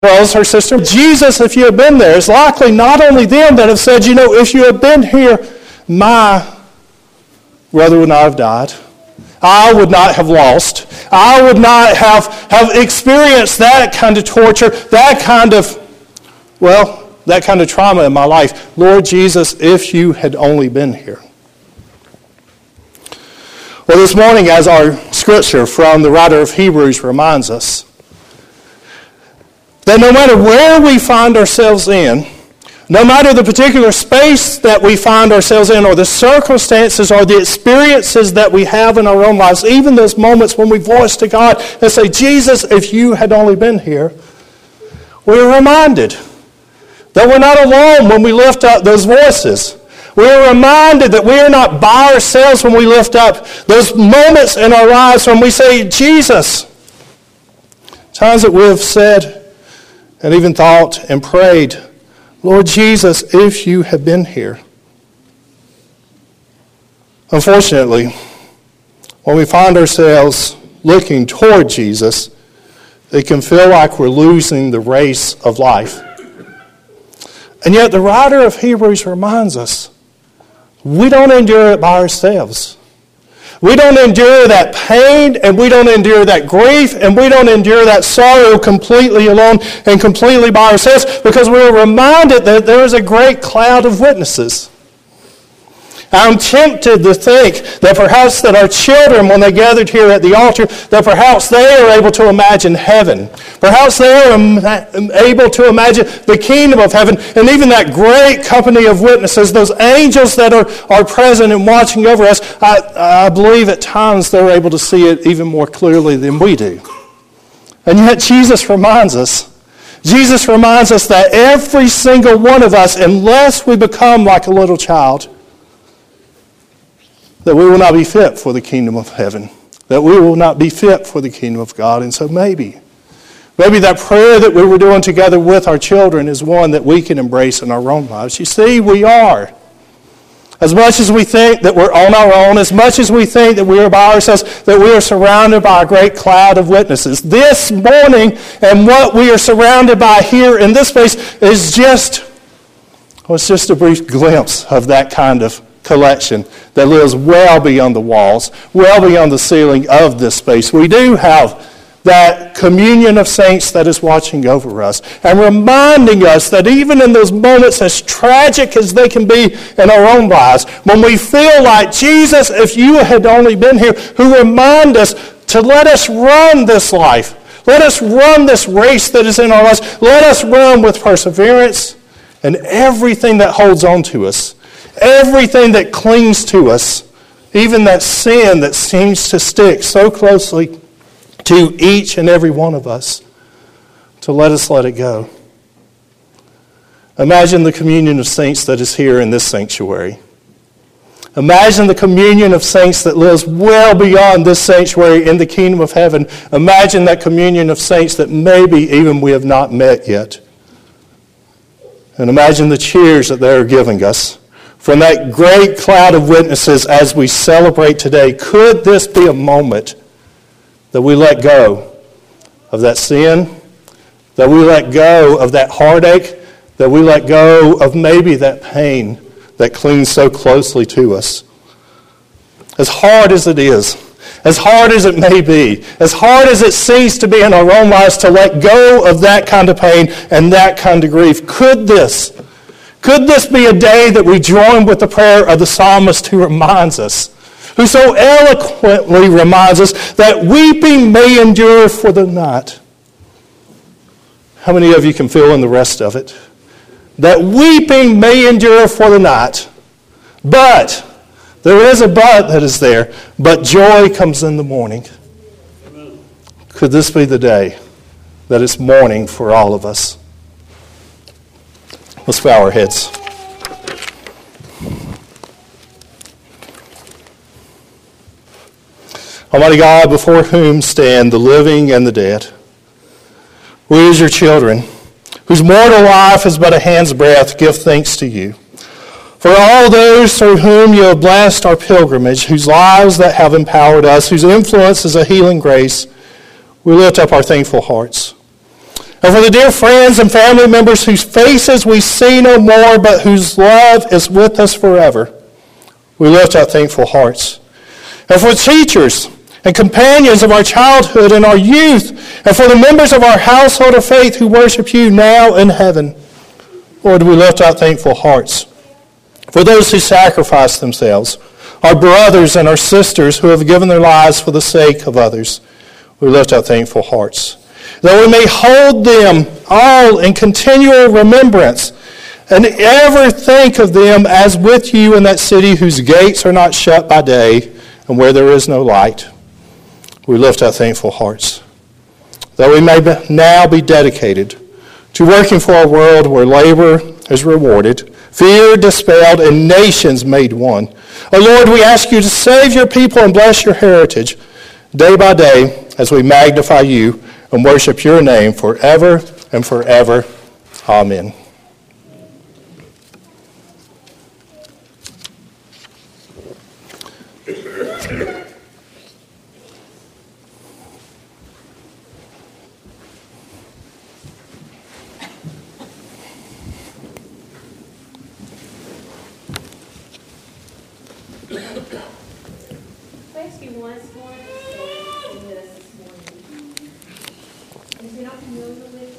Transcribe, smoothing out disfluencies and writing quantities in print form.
brothers, her sister, Jesus, if you had been there, it's likely not only them that have said, if you had been here, my brother would not have died. I would not have lost. I would not have experienced that kind of torture, that kind of trauma in my life. Lord Jesus, if you had only been here. Well, this morning, as our scripture from the writer of Hebrews reminds us, that no matter where we find ourselves in, no matter the particular space that we find ourselves in, or the circumstances or the experiences that we have in our own lives, even those moments when we voice to God and say, Jesus, if you had only been here, we're reminded that we're not alone when we lift up those voices. We're reminded that we are not by ourselves when we lift up those moments in our lives when we say, Jesus. Times that we've said and even thought and prayed, Lord Jesus, if you had been here. Unfortunately, when we find ourselves looking toward Jesus, it can feel like we're losing the race of life. And yet the writer of Hebrews reminds us, we don't endure it by ourselves. We don't endure that pain, and we don't endure that grief, and we don't endure that sorrow completely alone and completely by ourselves, because we're reminded that there is a great cloud of witnesses. I'm tempted to think that perhaps that our children, when they gathered here at the altar, that perhaps they are able to imagine heaven. Perhaps they are able to imagine the kingdom of heaven, and even that great company of witnesses, those angels that are present and watching over us. I believe at times they're able to see it even more clearly than we do. And yet Jesus reminds us that every single one of us, unless we become like a little child, that we will not be fit for the kingdom of heaven, that we will not be fit for the kingdom of God. And so maybe that prayer that we were doing together with our children is one that we can embrace in our own lives. You see, we are. As much as we think that we're on our own, as much as we think that we are by ourselves, that we are surrounded by a great cloud of witnesses. This morning, and what we are surrounded by here in this space is just a brief glimpse of that kind of collection that lives well beyond the walls, well beyond the ceiling of this space. We do have that communion of saints that is watching over us and reminding us that even in those moments as tragic as they can be in our own lives, when we feel like, Jesus, if you had only been here, who remind us to let us run this life. Let us run this race that is in our lives. Let us run with perseverance and everything that holds on to us. Everything that clings to us, even that sin that seems to stick so closely to each and every one of us, to let us let it go. Imagine the communion of saints that is here in this sanctuary. Imagine the communion of saints that lives well beyond this sanctuary in the kingdom of heaven. Imagine that communion of saints that maybe even we have not met yet. And imagine the cheers that they are giving us from that great cloud of witnesses as we celebrate today. Could this be a moment that we let go of that sin, that we let go of that heartache, that we let go of maybe that pain that clings so closely to us? As hard as it is, as hard as it may be, as hard as it seems to be in our own lives to let go of that kind of pain and that kind of grief, could this be a day that we join with the prayer of the psalmist who reminds us, who so eloquently reminds us that weeping may endure for the night? How many of you can fill in the rest of it? That weeping may endure for the night, but there is a but that is there, but joy comes in the morning. Could this be the day that it's morning for all of us? Let's bow our heads. Almighty God, before whom stand the living and the dead, we as your children, whose mortal life is but a hand's breadth, give thanks to you. For all those through whom you have blessed our pilgrimage, whose lives that have empowered us, whose influence is a healing grace, we lift up our thankful hearts. And for the dear friends and family members whose faces we see no more, but whose love is with us forever, we lift our thankful hearts. And for teachers and companions of our childhood and our youth, and for the members of our household of faith who worship you now in heaven, Lord, we lift our thankful hearts. For those who sacrifice themselves, our brothers and our sisters who have given their lives for the sake of others, we lift our thankful hearts. That we may hold them all in continual remembrance and ever think of them as with you in that city whose gates are not shut by day and where there is no light. We lift our thankful hearts. That we may now be dedicated to working for a world where labor is rewarded, fear dispelled, and nations made one. Oh Lord, we ask you to save your people and bless your heritage day by day as we magnify you and worship your name forever and forever. Amen. Thanks you once more for being with us this morning. If you're not familiar with